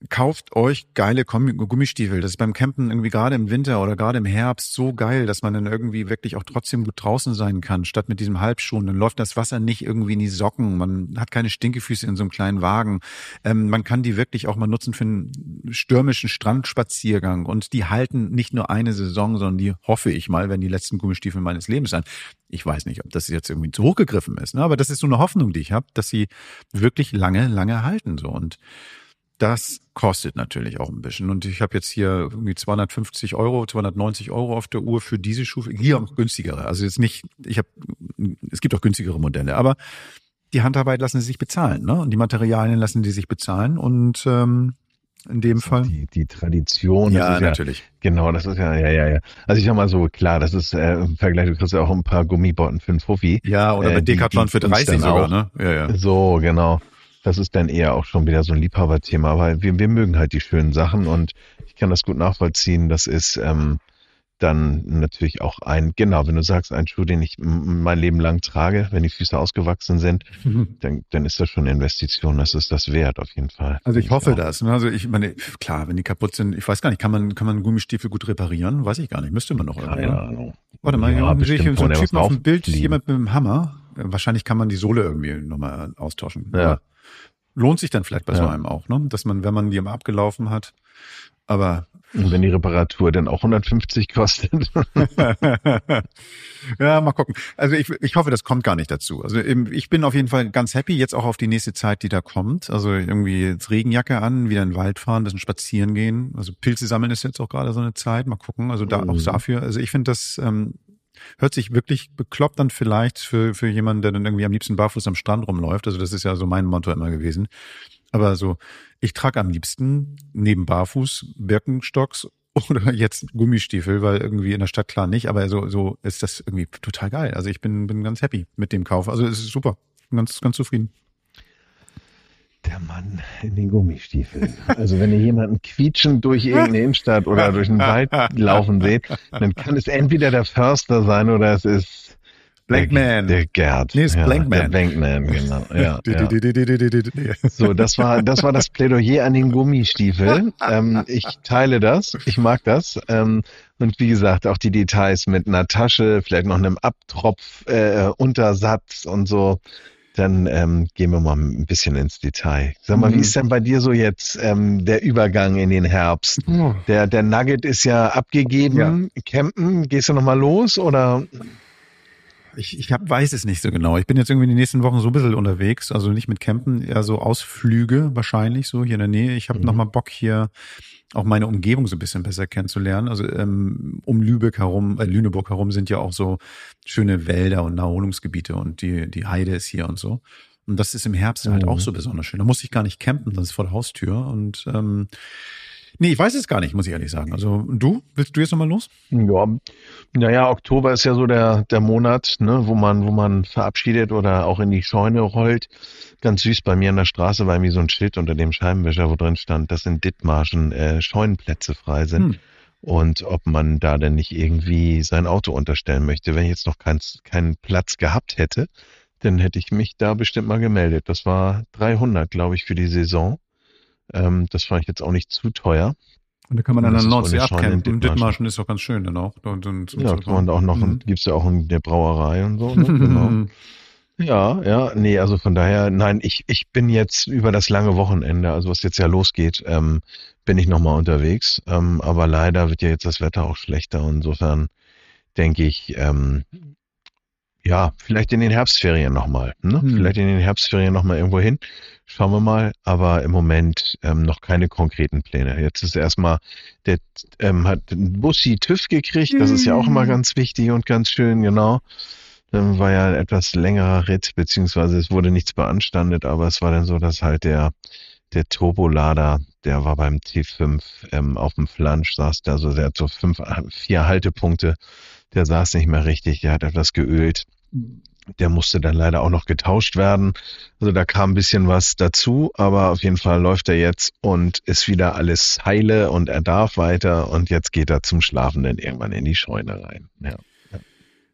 kauft euch geile Gummistiefel. Das ist beim Campen irgendwie gerade im Winter oder gerade im Herbst so geil, dass man dann irgendwie wirklich auch trotzdem gut draußen sein kann, statt mit diesem Halbschuhen. Dann läuft das Wasser nicht irgendwie in die Socken. Man hat keine Stinkefüße in so einem kleinen Wagen. Ähm, man kann die wirklich auch mal nutzen für einen stürmischen Strandspaziergang. Und die halten nicht nur eine Saison, sondern die, hoffe ich mal, werden die letzten Gummistiefel meines Lebens sein. Ich weiß nicht, ob das jetzt irgendwie zu hoch gegriffen ist, ne? Aber das ist so eine Hoffnung, die ich habe, dass sie wirklich lange, lange halten. So. Und das kostet natürlich auch ein bisschen. Und ich habe jetzt hier irgendwie zweihundertfünfzig Euro, zweihundertneunzig Euro auf der Uhr für diese Schuhe. Hier auch günstigere. Also jetzt nicht, ich habe, es gibt auch günstigere Modelle, aber die Handarbeit lassen sie sich bezahlen, ne? Und die Materialien lassen sie sich bezahlen. Und ähm, in dem Fall. Die, die Tradition. Ja, das ist natürlich. Ja, genau, das ist ja, ja, ja, ja. Also ich sag mal so, klar, das ist äh, im Vergleich, du kriegst ja auch ein paar Gummibotten für einen Fuffi. Ja, oder bei äh, Decathlon für dreißig sogar, ne? Ja, ja. So, genau. Das ist dann eher auch schon wieder so ein Liebhaberthema, aber wir, wir mögen halt die schönen Sachen und ich kann das gut nachvollziehen. Das ist ähm, dann natürlich auch ein, genau, wenn du sagst, ein Schuh, den ich m- mein Leben lang trage, wenn die Füße ausgewachsen sind, mhm. dann, dann ist das schon eine Investition. Das ist das wert auf jeden Fall. Also ich hoffe das. Ne? Also ich meine, klar, wenn die kaputt sind, ich weiß gar nicht, kann man kann man Gummistiefel gut reparieren? Weiß ich gar nicht. Müsste man noch irgendwie. Keine Ahnung. Warte mal, ja, hier sehe ich so einen Typen auf dem Bild, fliegen. jemand mit einem Hammer. Wahrscheinlich kann man die Sohle irgendwie nochmal austauschen. Ja. Aber lohnt sich dann vielleicht bei ja. so einem auch, ne? Dass man, wenn man die mal abgelaufen hat, aber und wenn die Reparatur dann auch hundertfünfzig kostet. Ja, mal gucken. Also ich, ich hoffe, das kommt gar nicht dazu. Also ich bin auf jeden Fall ganz happy jetzt auch auf die nächste Zeit, die da kommt. Also irgendwie jetzt Regenjacke an, wieder in den Wald fahren, ein bisschen spazieren gehen. Also Pilze sammeln ist jetzt auch gerade so eine Zeit. Mal gucken. Also da mhm. auch dafür. Also ich finde das ähm, hört sich wirklich bekloppt an vielleicht für für jemanden, der dann irgendwie am liebsten barfuß am Strand rumläuft. Also das ist ja so mein Motto immer gewesen. Aber so, ich trage am liebsten neben Barfuß Birkenstocks oder jetzt Gummistiefel, weil irgendwie in der Stadt klar nicht, aber so so ist das irgendwie total geil. Also ich bin bin ganz happy mit dem Kauf. Also es ist super. Bin ganz ganz zufrieden. Der Mann in den Gummistiefeln. Also wenn ihr jemanden quietschend durch irgendeine Innenstadt oder durch den Wald laufen seht, dann kann es entweder der Förster sein oder es ist Blankman. Der, der Gerd. Nee, ist ja, Blankman. Der Blankman, genau. Ja, ja. So, das war das war das Plädoyer an den Gummistiefeln. Ähm, ich teile das, ich mag das. Ähm, und wie gesagt, auch die Details mit einer Tasche, vielleicht noch einem Abtropf, äh, Untersatz und so. Dann ähm, gehen wir mal ein bisschen ins Detail. Sag mal, mhm. wie ist denn bei dir so jetzt ähm, der Übergang in den Herbst? Oh. Der der Nugget ist ja abgegeben. Ja. Campen, gehst du noch mal los oder? Ich, ich hab, weiß es nicht so genau. Ich bin jetzt irgendwie in den nächsten Wochen so ein bisschen unterwegs, also nicht mit Campen, eher so Ausflüge wahrscheinlich so hier in der Nähe. Ich habe mhm. nochmal Bock hier auch meine Umgebung so ein bisschen besser kennenzulernen. Also ähm, um Lübeck herum, äh, Lüneburg herum sind ja auch so schöne Wälder und Naherholungsgebiete und die die Heide ist hier und so. Und das ist im Herbst mhm. halt auch so besonders schön. Da muss ich gar nicht campen, das ist vor der Haustür und ähm, nee, ich weiß es gar nicht, muss ich ehrlich sagen. Also du, willst du jetzt nochmal los? Ja, naja, Oktober ist ja so der der Monat, ne, wo man wo man verabschiedet oder auch in die Scheune rollt. Ganz süß, bei mir an der Straße war irgendwie so ein Schild unter dem Scheibenwischer, wo drin stand, dass in Dithmarschen äh, Scheunenplätze frei sind. Hm. Und ob man da denn nicht irgendwie sein Auto unterstellen möchte. Wenn ich jetzt noch keinen keinen Platz gehabt hätte, dann hätte ich mich da bestimmt mal gemeldet. Das war dreihundert, glaube ich, für die Saison. Ähm, das fand ich jetzt auch nicht zu teuer. Und da kann man dann an der Nordsee abcampen. Dithmarschen ist doch ganz schön dann auch. Und, und, und ja, kann man da auch noch, mhm. gibt's ja auch eine Brauerei und so. Ne? Genau. Ja, ja, nee, also von daher, nein, ich ich bin jetzt über das lange Wochenende, also was jetzt ja losgeht, ähm, bin ich nochmal unterwegs. Ähm, aber leider wird ja jetzt das Wetter auch schlechter. Und insofern denke ich, ähm, ja, vielleicht in den Herbstferien nochmal. Ne? Hm. Vielleicht in den Herbstferien nochmal irgendwo hin. Schauen wir mal. Aber im Moment ähm, noch keine konkreten Pläne. Jetzt ist erstmal, der ähm, hat Bussi TÜV gekriegt. Das ist ja auch immer ganz wichtig und ganz schön, genau. Dann war ja ein etwas längerer Ritt, beziehungsweise es wurde nichts beanstandet, aber es war dann so, dass halt der der Turbolader, der war beim T fünf ähm, auf dem Flansch, saß da, also der hat so fünf, vier Haltepunkte, der saß nicht mehr richtig, der hat etwas geölt. Der musste dann leider auch noch getauscht werden. Also da kam ein bisschen was dazu, aber auf jeden Fall läuft er jetzt und ist wieder alles heile und er darf weiter und jetzt geht er zum Schlafen dann irgendwann in die Scheune rein. Ja.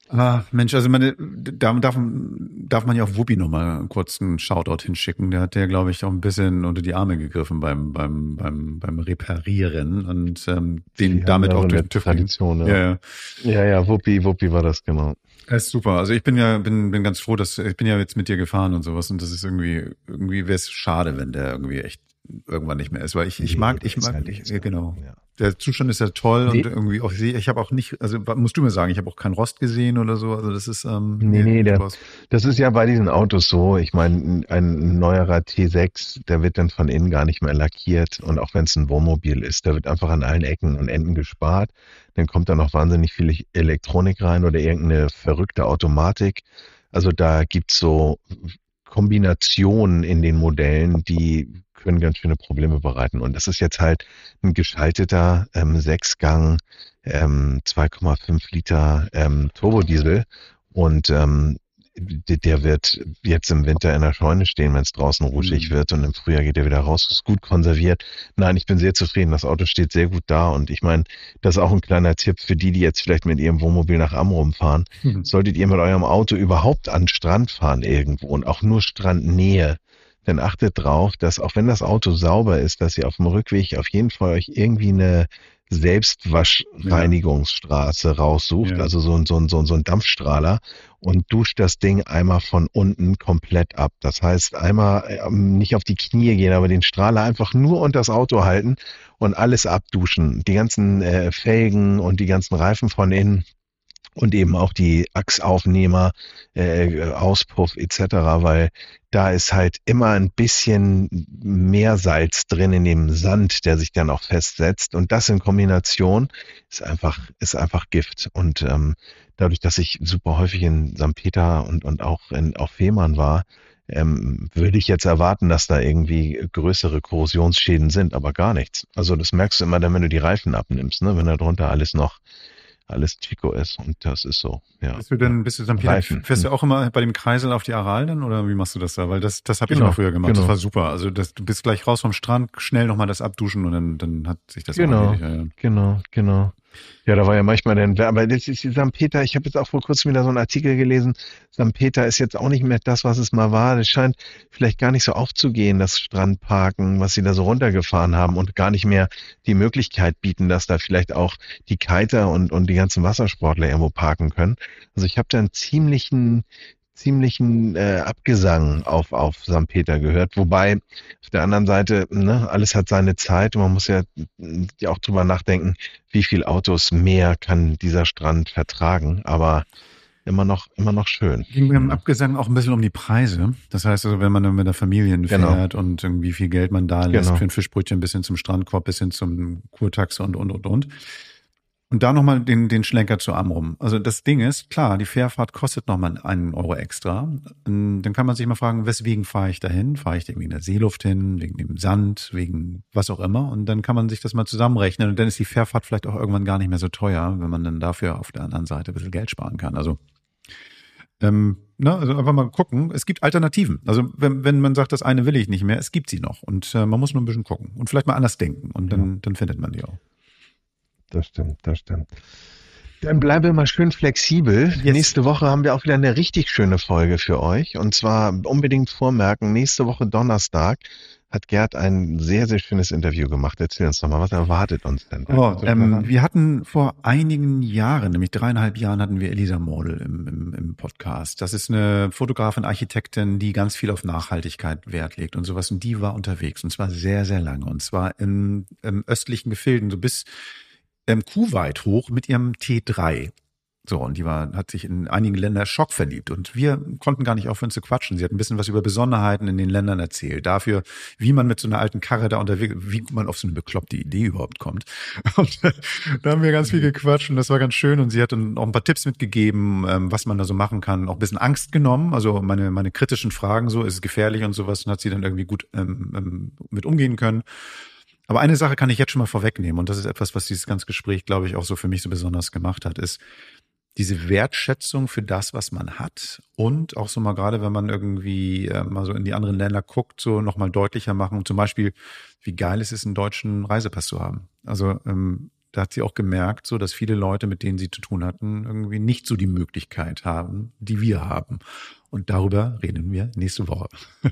Ah, Mensch, also meine, da darf, darf man ja auch Wuppi nochmal kurz einen Shoutout hinschicken. Der hat ja, glaube ich, auch ein bisschen unter die Arme gegriffen beim, beim, beim, beim Reparieren und ähm, den Die damit haben auch da so durch eine den TÜV Tradition, ja, ja. ja. Ja, ja, Wuppi, Wuppi war das, genau. Das ist super. Also ich bin ja, bin, bin ganz froh, dass, ich bin ja jetzt mit dir gefahren und sowas und das ist irgendwie, irgendwie wäre es schade, wenn der irgendwie echt irgendwann nicht mehr ist, weil ich, ich Nee, mag, der ich ist mag, halt ich, jetzt ja, so, genau. ja. Der Zustand ist ja toll Nee. und irgendwie auch, ich habe auch nicht, also musst du mir sagen, ich habe auch keinen Rost gesehen oder so, also das ist, ähm, Nee, nee, der, sowas. das ist ja bei diesen Autos so. Ich meine, ein neuerer T sechs, der wird dann von innen gar nicht mehr lackiert. Und auch wenn es ein Wohnmobil ist, der wird einfach an allen Ecken und Enden gespart. Dann kommt da noch wahnsinnig viel Elektronik rein oder irgendeine verrückte Automatik. Also da gibt's so Kombinationen in den Modellen, die können ganz schöne Probleme bereiten. Und das ist jetzt halt ein geschalteter ähm, Sechsgang, ähm, zwei Komma fünf Liter ähm, Turbodiesel. Und ähm, d- der wird jetzt im Winter in der Scheune stehen, wenn es draußen rutschig Mhm. wird. Und im Frühjahr geht er wieder raus. Ist gut konserviert. Nein, ich bin sehr zufrieden. Das Auto steht sehr gut da. Und ich meine, das ist auch ein kleiner Tipp für die, die jetzt vielleicht mit ihrem Wohnmobil nach Amrum fahren. Mhm. Solltet ihr mit eurem Auto überhaupt an den Strand fahren irgendwo und auch nur Strandnähe, dann achtet drauf, dass auch wenn das Auto sauber ist, dass ihr auf dem Rückweg auf jeden Fall euch irgendwie eine Selbstwaschreinigungsstraße raussucht, Ja. also so ein, so ein, so ein, so ein Dampfstrahler und duscht das Ding einmal von unten komplett ab. Das heißt, einmal ähm, nicht auf die Knie gehen, aber den Strahler einfach nur unter das Auto halten und alles abduschen. Die ganzen äh, Felgen und die ganzen Reifen von innen. Und eben auch die Achsaufnehmer, äh, Auspuff et cetera, weil da ist halt immer ein bisschen mehr Salz drin in dem Sand, der sich dann auch festsetzt. Und das in Kombination ist einfach, ist einfach Gift. Und ähm, dadurch, dass ich super häufig in Sankt Peter und, und auch in auf Fehmarn war, ähm, würde ich jetzt erwarten, dass da irgendwie größere Korrosionsschäden sind, aber gar nichts. Also das merkst du immer dann, wenn du die Reifen abnimmst, ne, wenn da drunter alles noch alles Chico ist und das ist so, ja. Bist du denn, bist du dann, Peter, Reifen. fährst du auch immer bei dem Kreisel auf die Aral dann oder wie machst du das da? Weil das, das habe ich Genau, immer früher gemacht. Das genau. war super. Also das, du bist gleich raus vom Strand, schnell nochmal das abduschen und dann, dann hat sich das auch Genau, erledigt. Ja, ja. genau, genau. Ja, da war ja manchmal dann, aber das ist Sankt Peter, ich habe jetzt auch vor kurzem wieder so einen Artikel gelesen, Sankt Peter ist jetzt auch nicht mehr das, was es mal war. Das scheint vielleicht gar nicht so aufzugehen, das Strandparken, was sie da so runtergefahren haben und gar nicht mehr die Möglichkeit bieten, dass da vielleicht auch die Kiter und, und die ganzen Wassersportler irgendwo parken können. Also ich habe da einen ziemlichen ziemlichen äh, Abgesang auf auf Sankt Peter gehört, wobei auf der anderen Seite, ne, alles hat seine Zeit und man muss ja, ja auch drüber nachdenken, wie viel Autos mehr kann dieser Strand vertragen, aber immer noch immer noch schön. Ging beim Abgesang auch ein bisschen um die Preise. Das heißt also, wenn man dann mit der Familie Genau. fährt und irgendwie viel Geld man da lässt Genau. für ein Fischbrötchen bis hin zum Strandkorb, bis hin zum Kurtaxe und, und, und, und. Und da nochmal den, den Schlenker zu Amrum. Also das Ding ist, klar, die Fährfahrt kostet nochmal einen Euro extra. Und dann kann man sich mal fragen, weswegen fahre ich dahin? Fahre ich da wegen der Seeluft hin, wegen dem Sand, wegen was auch immer? Und dann kann man sich das mal zusammenrechnen. Und dann ist die Fährfahrt vielleicht auch irgendwann gar nicht mehr so teuer, wenn man dann dafür auf der anderen Seite ein bisschen Geld sparen kann. Also Ähm, ne, also einfach mal gucken. Es gibt Alternativen. Also wenn, wenn man sagt, das eine will ich nicht mehr, es gibt sie noch. Und äh, man muss nur ein bisschen gucken und vielleicht mal anders denken. Und dann, ja. dann findet man die auch. Das stimmt, das stimmt. Dann bleiben wir mal schön flexibel. Yes. Nächste Woche haben wir auch wieder eine richtig schöne Folge für euch. Und zwar unbedingt vormerken, nächste Woche Donnerstag hat Gerd ein sehr, sehr schönes Interview gemacht. Erzähl uns doch mal, was erwartet uns denn? Oh, ähm, wir hatten vor einigen Jahren, nämlich dreieinhalb Jahren, hatten wir Elisa Mordel im, im, im Podcast. Das ist eine Fotografin, Architektin, die ganz viel auf Nachhaltigkeit Wert legt und sowas. Und die war unterwegs und zwar sehr, sehr lange. Und zwar im, im östlichen Gefilden, so bis ähm, Kuwait hoch mit ihrem T drei. So, und die war, hat sich in einigen Ländern Schock verliebt. Und wir konnten gar nicht aufhören zu quatschen. Sie hat ein bisschen was über Besonderheiten in den Ländern erzählt. Dafür, wie man mit so einer alten Karre da unterwegs, wie man auf so eine bekloppte Idee überhaupt kommt. Und da haben wir ganz viel gequatscht und das war ganz schön. Und sie hat dann auch ein paar Tipps mitgegeben, was man da so machen kann. Auch ein bisschen Angst genommen. Also meine, meine kritischen Fragen so, ist es gefährlich und sowas. Und hat sie dann irgendwie gut ähm, mit umgehen können. Aber eine Sache kann ich jetzt schon mal vorwegnehmen. Und das ist etwas, was dieses ganze Gespräch, glaube ich, auch so für mich so besonders gemacht hat, ist, diese Wertschätzung für das, was man hat und auch so mal gerade, wenn man irgendwie äh, mal so in die anderen Länder guckt, so nochmal deutlicher machen. Zum Beispiel, wie geil es ist, einen deutschen Reisepass zu haben. Also ähm, da hat sie auch gemerkt, so dass viele Leute, mit denen sie zu tun hatten, irgendwie nicht so die Möglichkeit haben, die wir haben. Und darüber reden wir nächste Woche.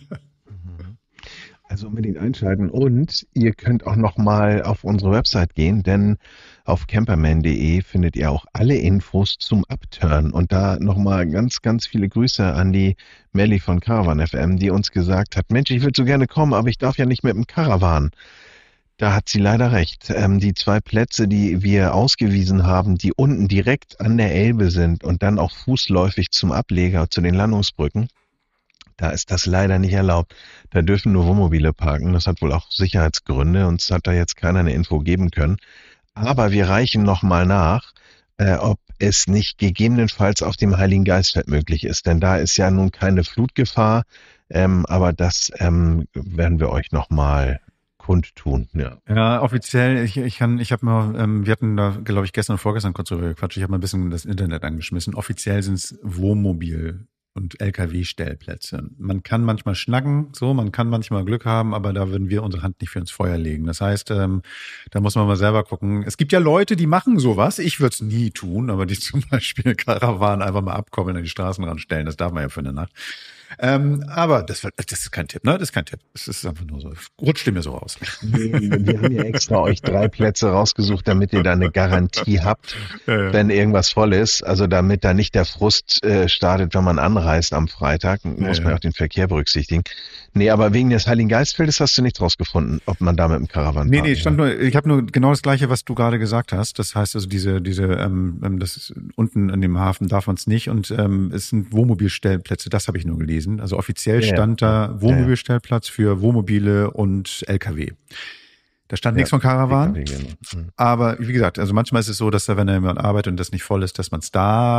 Also unbedingt einschalten und ihr könnt auch noch mal auf unsere Website gehen, denn auf camperman punkt de findet ihr auch alle Infos zum Upturn und da noch mal ganz, ganz viele Grüße an die Melli von Caravan F M, die uns gesagt hat, Mensch, ich würde so gerne kommen, aber ich darf ja nicht mit dem Caravan. Da hat sie leider recht. Ähm, die zwei Plätze, die wir ausgewiesen haben, die unten direkt an der Elbe sind und dann auch fußläufig zum Ableger, zu den Landungsbrücken, da ist das leider nicht erlaubt. Da dürfen nur Wohnmobile parken. Das hat wohl auch Sicherheitsgründe. Uns hat da jetzt keiner eine Info geben können. Aber wir reichen nochmal nach, äh, ob es nicht gegebenenfalls auf dem Heiligen Geistfeld möglich ist. Denn da ist ja nun keine Flutgefahr. Ähm, aber das ähm, werden wir euch nochmal kundtun. Ja, ja offiziell, ich, ich kann, ich habe mal, ähm, wir hatten da, glaube ich, gestern und vorgestern kurz drüber gequatscht. Ich habe mal ein bisschen das Internet angeschmissen. Offiziell sind es Wohnmobil- und L K W-Stellplätze. Man kann manchmal schnacken, so, man kann manchmal Glück haben, aber da würden wir unsere Hand nicht für ins Feuer legen. Das heißt, ähm, da muss man mal selber gucken. Es gibt ja Leute, die machen sowas. Ich würde es nie tun, aber die zum Beispiel Karawan einfach mal abkommen an die Straßenrand stellen. Das darf man ja für eine Nacht. Ähm, aber das, das ist kein Tipp, ne? Das ist kein Tipp. Das ist einfach nur so. Rutscht mir so raus. Wir haben ja extra euch drei Plätze rausgesucht, damit ihr da eine Garantie habt, ja, ja. wenn irgendwas voll ist. Also damit da nicht der Frust äh, startet, wenn man anreist am Freitag. Muss ja, man ja. auch den Verkehr berücksichtigen. Nee, aber wegen des Heiligen Geistfeldes hast du nicht rausgefunden, ob man da mit dem Caravan Nee, fahren nee, stand kann. nur, ich habe nur genau das Gleiche, was du gerade gesagt hast. Das heißt also, diese, diese, ähm, das ist, unten in dem Hafen darf man es nicht und ähm, es sind Wohnmobilstellplätze, das habe ich nur gelesen. Also offiziell Ja, ja. stand da Wohnmobilstellplatz für Wohnmobile und L K W. Da stand Ja, nichts von Caravan. L K W, genau. Mhm. Aber wie gesagt, also manchmal ist es so, dass da, wenn da jemand arbeitet und das nicht voll ist, dass man es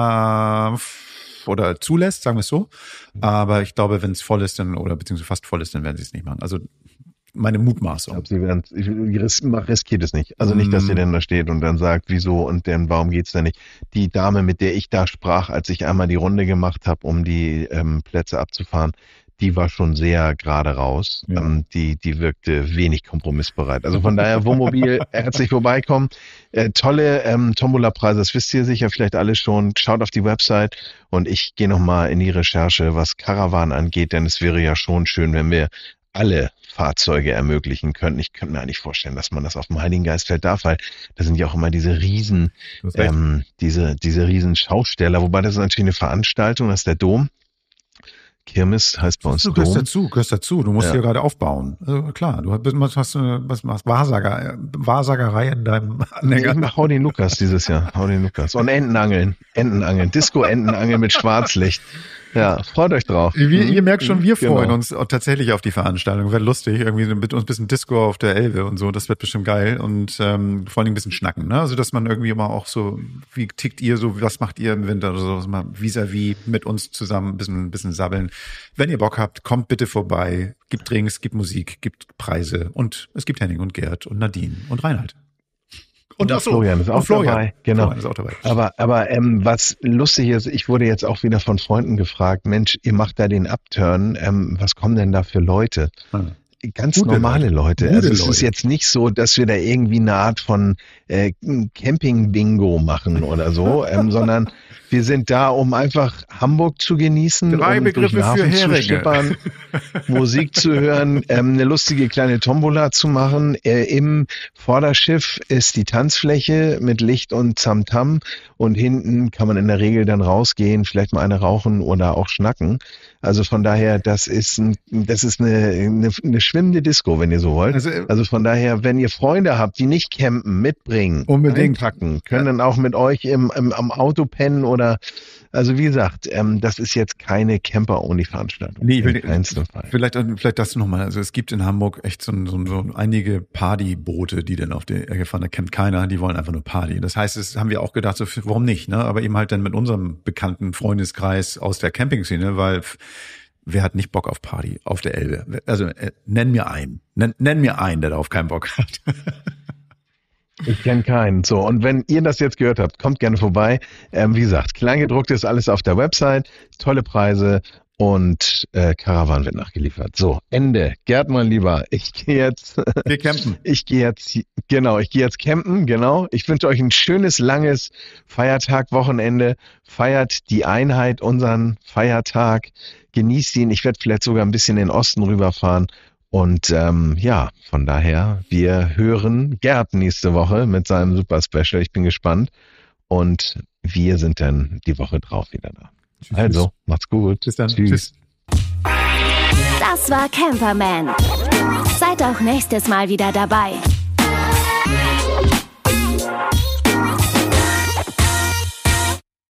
darf oder zulässt, sagen wir es so. Aber ich glaube, wenn es voll ist, dann oder beziehungsweise fast voll ist, dann werden sie es nicht machen. Also meine Ich Mutmaßung. glaube, sie werden, ich, ris- mach- riskiert es nicht. Also nicht, dass ihr denn da steht und dann sagt, wieso und denn, warum geht's da nicht? Die Dame, mit der ich da sprach, als ich einmal die Runde gemacht habe, um die ähm, Plätze abzufahren, die war schon sehr gerade raus. Ja. Ähm, die, die wirkte wenig kompromissbereit. Also von daher, Wohnmobil, herzlich vorbeikommen. Äh, tolle ähm, Tombola-Preise, das wisst ihr sicher vielleicht alle schon. Schaut auf die Website und ich gehe nochmal in die Recherche, was Caravan angeht, denn es wäre ja schon schön, wenn wir alle Fahrzeuge ermöglichen könnten. Ich könnte mir eigentlich vorstellen, dass man das auf dem Heiligen Geistfeld darf, weil da sind ja auch immer diese riesen, Du hast recht. ähm, diese, diese riesen Schausteller, wobei das ist natürlich eine Veranstaltung, das ist der Dom. Kirmes heißt bei uns Du gehörst Dom. dazu, gehörst dazu. Du musst Ja. hier gerade aufbauen. Also klar, du hast, hast äh, was machst Wahrsager, Wahrsagerei in deinem Anhänger. Ich mach Hau den Lukas dieses Jahr. Hau den Lukas. Und Entenangeln. Entenangeln. Disco-Entenangeln mit Schwarzlicht. Ja, freut euch drauf. Wir, ihr merkt schon, wir Genau. freuen uns auch tatsächlich auf die Veranstaltung. Wird lustig, irgendwie mit uns ein bisschen Disco auf der Elbe und so. Das wird bestimmt geil und ähm, vor allem ein bisschen schnacken. Ne? Also dass man irgendwie immer auch so, wie tickt ihr so, was macht ihr im Winter oder so, dass man vis-à-vis mit uns zusammen ein bisschen, ein bisschen sabbeln. Wenn ihr Bock habt, kommt bitte vorbei. Gibt Drinks, gibt Musik, gibt Preise und es gibt Henning und Gerd und Nadine und Reinhard. Und ach so, Florian ist auch und Florian. dabei. Genau. Florian ist auch dabei. Aber, aber ähm, was lustig ist, ich wurde jetzt auch wieder von Freunden gefragt, Mensch, ihr macht da den Upturn, ähm, was kommen denn da für Leute? Hm. Ganz Gute normale Leute. Leute. Also Gute es ist Leute. jetzt nicht so, dass wir da irgendwie eine Art von äh, Camping-Bingo machen oder so, ähm, sondern wir sind da, um einfach Hamburg zu genießen, Drei um Begriffe durch den für Hafen zu Heringe. schippern, Musik zu hören, ähm, eine lustige kleine Tombola zu machen. Äh, Im Vorderschiff ist die Tanzfläche mit Licht und Tamtam und hinten kann man in der Regel dann rausgehen, vielleicht mal eine rauchen oder auch schnacken. Also von daher, das ist ein, das ist eine, eine, eine schwimmende Disco, wenn ihr so wollt. Also, Also von daher, wenn ihr Freunde habt, die nicht campen, mitbringen, Unbedingt. einpacken, können dann auch mit euch im, im, am Auto pennen oder, also wie gesagt, ähm, das ist jetzt keine Camper-Only-Veranstaltung. Nee, ich will, In keinster Fall. vielleicht, vielleicht das nochmal. Also es gibt in Hamburg echt so, so, so einige Partyboote, die dann auf der Ecke fahren. Da kennt keiner, die wollen einfach nur Party. Das heißt, das haben wir auch gedacht, so, warum nicht? Ne? Aber eben halt dann mit unserem bekannten Freundeskreis aus der Camping-Szene, weil wer hat nicht Bock auf Party auf der Elbe? Also äh, nenn mir einen. Nenn, nenn mir einen, der darauf keinen Bock hat. Ich kenne keinen. So, und wenn ihr das jetzt gehört habt, kommt gerne vorbei. Ähm, wie gesagt, Kleingedruckt ist alles auf der Website, tolle Preise und äh, Karawan wird nachgeliefert. So, Ende. Gerd, mein Lieber, ich gehe jetzt... Wir campen. Ich gehe jetzt, genau, ich gehe jetzt campen, genau. Ich wünsche euch ein schönes, langes Feiertag, Wochenende. Feiert die Einheit, unseren Feiertag. Genießt ihn. Ich werde vielleicht sogar ein bisschen in den Osten rüberfahren. Und ähm, ja, von daher, wir hören Gerd nächste Woche mit seinem Super Special. Ich bin gespannt. Und wir sind dann die Woche drauf wieder da. Tschüss, also, tschüss. Macht's gut. Bis dann. Tschüss. Tschüss. Das war Camperman. Seid auch nächstes Mal wieder dabei.